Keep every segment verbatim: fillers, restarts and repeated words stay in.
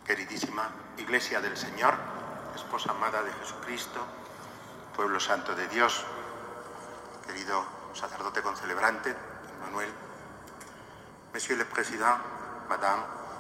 Queridísima Iglesia del Señor, esposa amada de Jesucristo, pueblo santo de Dios, querido sacerdote concelebrante, Manuel, Monsieur le Président, Madame,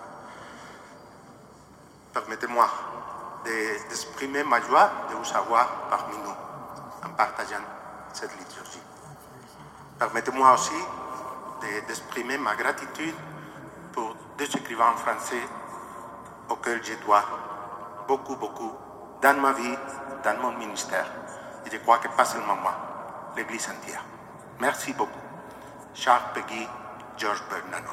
permettez-moi d'exprimer ma joie de vous avoir parmi nous en partageant cette liturgie. Permettez-moi aussi d'exprimer ma gratitude pour deux écrivains français auxquels je dois beaucoup, beaucoup dans ma vie, dans mon ministère. Et je crois que pas seulement moi, l'Église entière. Merci beaucoup. Charles Péguy, Georges Bernanos.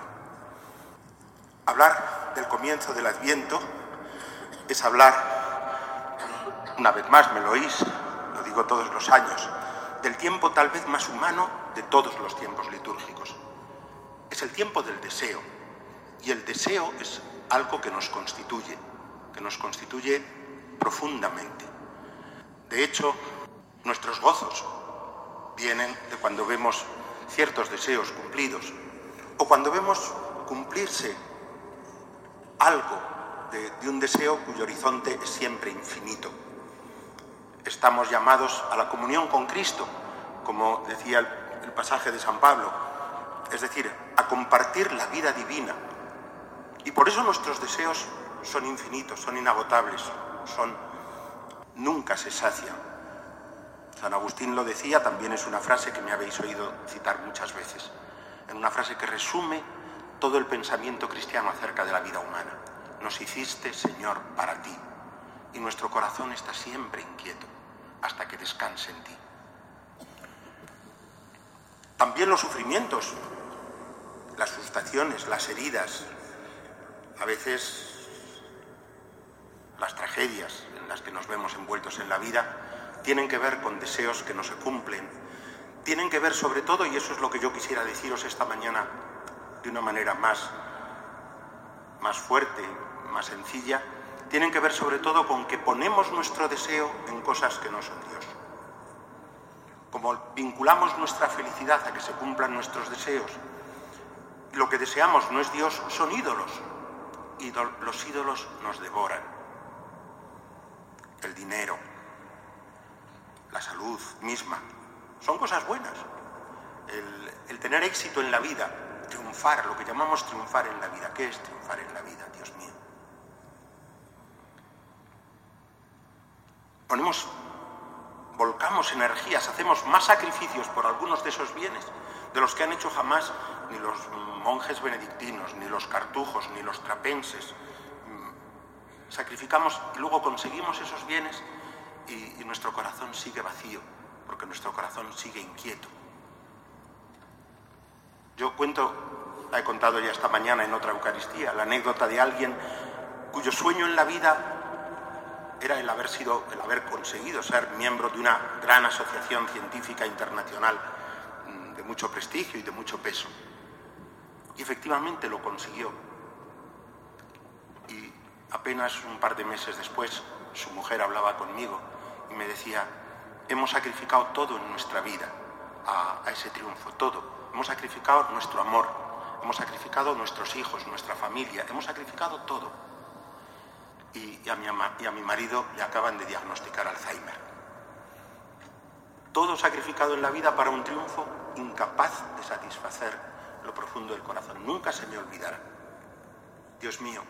Hablar del comienzo del Adviento es hablar, una vez más me lo oís, lo digo todos los años, del tiempo tal vez más humano de todos los tiempos litúrgicos. Es el tiempo del deseo, y el deseo es algo que nos constituye, que nos constituye profundamente. De hecho, nuestros gozos vienen de cuando vemos ciertos deseos cumplidos, o cuando vemos cumplirse algo de, de un deseo cuyo horizonte es siempre infinito. Estamos llamados a la comunión con Cristo, como decía el, el pasaje de San Pablo, es decir, a compartir la vida divina. Y por eso nuestros deseos son infinitos, son inagotables, son, nunca se sacian. San Agustín lo decía, también es una frase que me habéis oído citar muchas veces, en una frase que resume todo el pensamiento cristiano acerca de la vida humana. Nos hiciste, Señor, para ti, y nuestro corazón está siempre inquieto hasta que descanse en ti. También los sufrimientos, las frustraciones, las heridas, a veces las tragedias en las que nos vemos envueltos en la vida tienen que ver con deseos que no se cumplen, tienen que ver sobre todo, y eso es lo que yo quisiera deciros esta mañana de una manera más, más fuerte, más sencilla, tienen que ver sobre todo con que ponemos nuestro deseo en cosas que no son Dios. Como vinculamos nuestra felicidad a que se cumplan nuestros deseos, y lo que deseamos no es Dios, son ídolos. Y los ídolos nos devoran. El dinero, la salud misma, son cosas buenas. El, el tener éxito en la vida, triunfar, lo que llamamos triunfar en la vida. ¿Qué es triunfar en la vida, Dios mío? Ponemos, volcamos energías, hacemos más sacrificios por algunos de esos bienes de los que han hecho jamás ni los monjes benedictinos, ni los cartujos, ni los trapenses. Sacrificamos y luego conseguimos esos bienes y, y nuestro corazón sigue vacío, porque nuestro corazón sigue inquieto. Yo cuento, la he contado ya esta mañana en otra Eucaristía, la anécdota de alguien cuyo sueño en la vida era el haber sido, el haber conseguido ser miembro de una gran asociación científica internacional de mucho prestigio y de mucho peso. Y efectivamente lo consiguió. Y apenas un par de meses después, su mujer hablaba conmigo y me decía: hemos sacrificado todo en nuestra vida a, a ese triunfo, todo. Hemos sacrificado nuestro amor, hemos sacrificado nuestros hijos, nuestra familia, hemos sacrificado todo. Y, y, a mi ama, y a mi marido le acaban de diagnosticar Alzheimer. Todo sacrificado en la vida para un triunfo incapaz de satisfacer lo profundo del corazón. Nunca se me olvidará. Dios mío.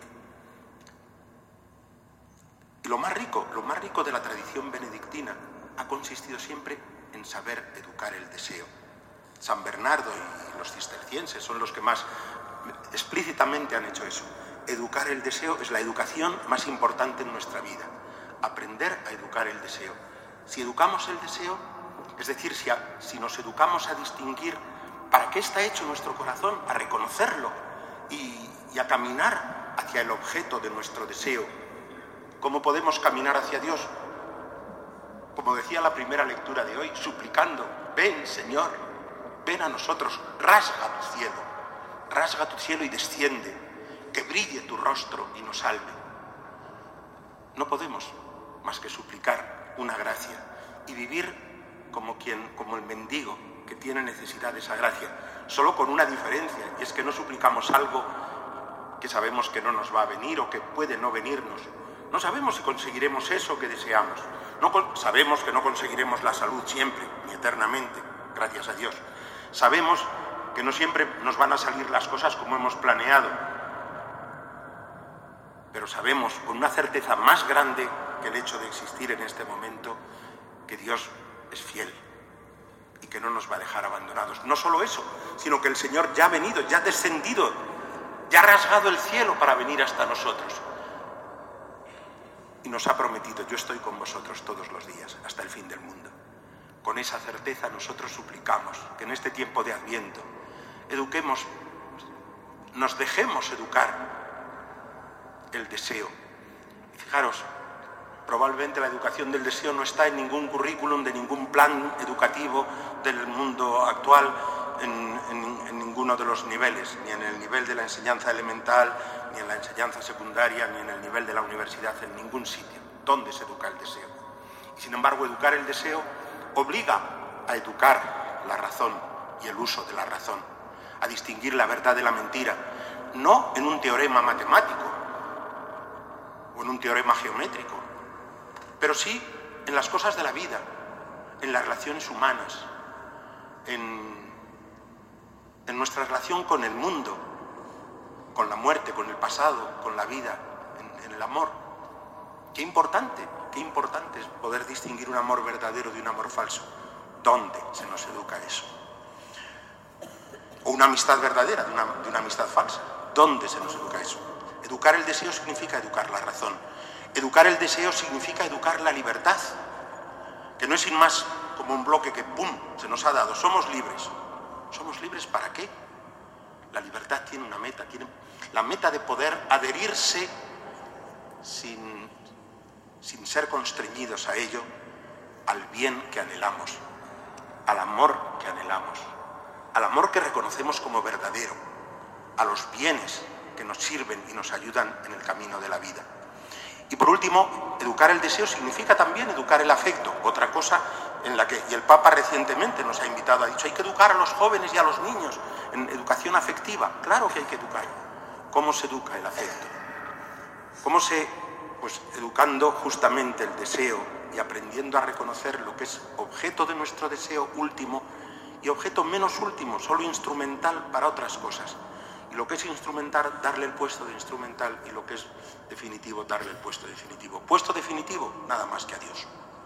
Y lo más rico, lo más rico de la tradición benedictina ha consistido siempre en saber educar el deseo. San Bernardo y los cistercienses son los que más explícitamente han hecho eso. Educar el deseo es la educación más importante en nuestra vida. Aprender a educar el deseo. Si educamos el deseo, es decir, si, a, si nos educamos a distinguir para qué está hecho nuestro corazón, a reconocerlo y, y a caminar hacia el objeto de nuestro deseo. ¿Cómo podemos caminar hacia Dios? Como decía la primera lectura de hoy, suplicando: ven, Señor, ven a nosotros, rasga tu cielo, rasga tu cielo y desciende, que brille tu rostro y nos salve. No podemos más que suplicar una gracia y vivir como quien, como el mendigo que tiene necesidad de esa gracia, solo con una diferencia, y es que no suplicamos algo que sabemos que no nos va a venir o que puede no venirnos. No sabemos si conseguiremos eso que deseamos. No con- sabemos que no conseguiremos la salud siempre, ni eternamente, gracias a Dios. Sabemos que no siempre nos van a salir las cosas como hemos planeado. Pero sabemos con una certeza más grande que el hecho de existir en este momento que Dios es fiel y que no nos va a dejar abandonados. No solo eso, sino que el Señor ya ha venido, ya ha descendido, ya ha rasgado el cielo para venir hasta nosotros. Y nos ha prometido: yo estoy con vosotros todos los días, hasta el fin del mundo. Con esa certeza nosotros suplicamos que en este tiempo de Adviento eduquemos, nos dejemos educar el deseo. Y fijaros, probablemente la educación del deseo no está en ningún currículum de ningún plan educativo del mundo actual, en, en, en ninguno de los niveles, ni en el nivel de la enseñanza elemental, ni en la enseñanza secundaria, ni en el nivel de la universidad, en ningún sitio. ¿Dónde se educa el deseo? Y sin embargo, educar el deseo obliga a educar la razón y el uso de la razón, a distinguir la verdad de la mentira, no en un teorema matemático o en un teorema geométrico, pero sí en las cosas de la vida, en las relaciones humanas, en, en nuestra relación con el mundo, con la muerte, con el pasado, con la vida, en, en el amor. Qué importante, qué importante es poder distinguir un amor verdadero de un amor falso. ¿Dónde se nos educa eso? O una amistad verdadera de una, de una amistad falsa. ¿Dónde se nos educa eso? Educar el deseo significa educar la razón. Educar el deseo significa educar la libertad, que no es sin más como un bloque que ¡pum!, se nos ha dado. Somos libres. ¿Somos libres para qué? La libertad tiene una meta, tiene la meta de poder adherirse sin, sin ser constreñidos a ello, al bien que anhelamos, al amor que anhelamos, al amor que reconocemos como verdadero, a los bienes que nos sirven y nos ayudan en el camino de la vida. Y por último, educar el deseo significa también educar el afecto, otra cosa en la que, y el Papa recientemente nos ha invitado, ha dicho, hay que educar a los jóvenes y a los niños en educación afectiva. Claro que hay que educar. ¿Cómo se educa el afecto? ¿Cómo se, pues educando justamente el deseo y aprendiendo a reconocer lo que es objeto de nuestro deseo último y objeto menos último, solo instrumental para otras cosas? Y lo que es instrumental, darle el puesto de instrumental, y lo que es definitivo, darle el puesto definitivo. Puesto definitivo, nada más que a Dios.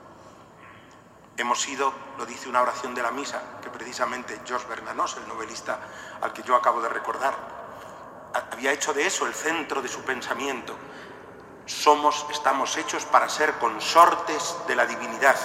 Hemos sido, lo dice una oración de la misa, que precisamente Georges Bernanos, el novelista al que yo acabo de recordar, había hecho de eso el centro de su pensamiento. Somos, estamos hechos para ser consortes de la divinidad.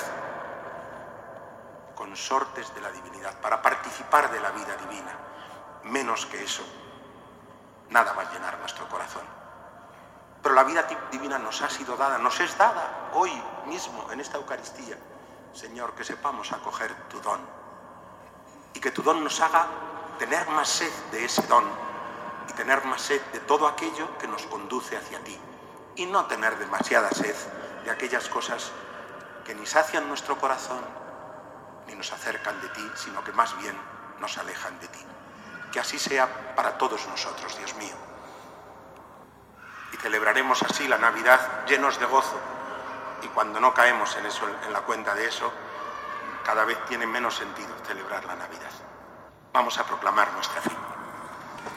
Consortes de la divinidad, para participar de la vida divina. Menos que eso, nada va a llenar nuestro corazón. Pero la vida divina nos ha sido dada, nos es dada hoy mismo en esta Eucaristía. Señor, que sepamos acoger tu don y que tu don nos haga tener más sed de ese don y tener más sed de todo aquello que nos conduce hacia ti, y no tener demasiada sed de aquellas cosas que ni sacian nuestro corazón ni nos acercan de ti, sino que más bien nos alejan de ti. Que así sea para todos nosotros, Dios mío. Y celebraremos así la Navidad llenos de gozo. Y cuando no caemos en eso, en la cuenta de eso, cada vez tiene menos sentido celebrar la Navidad. Vamos a proclamar nuestra fe.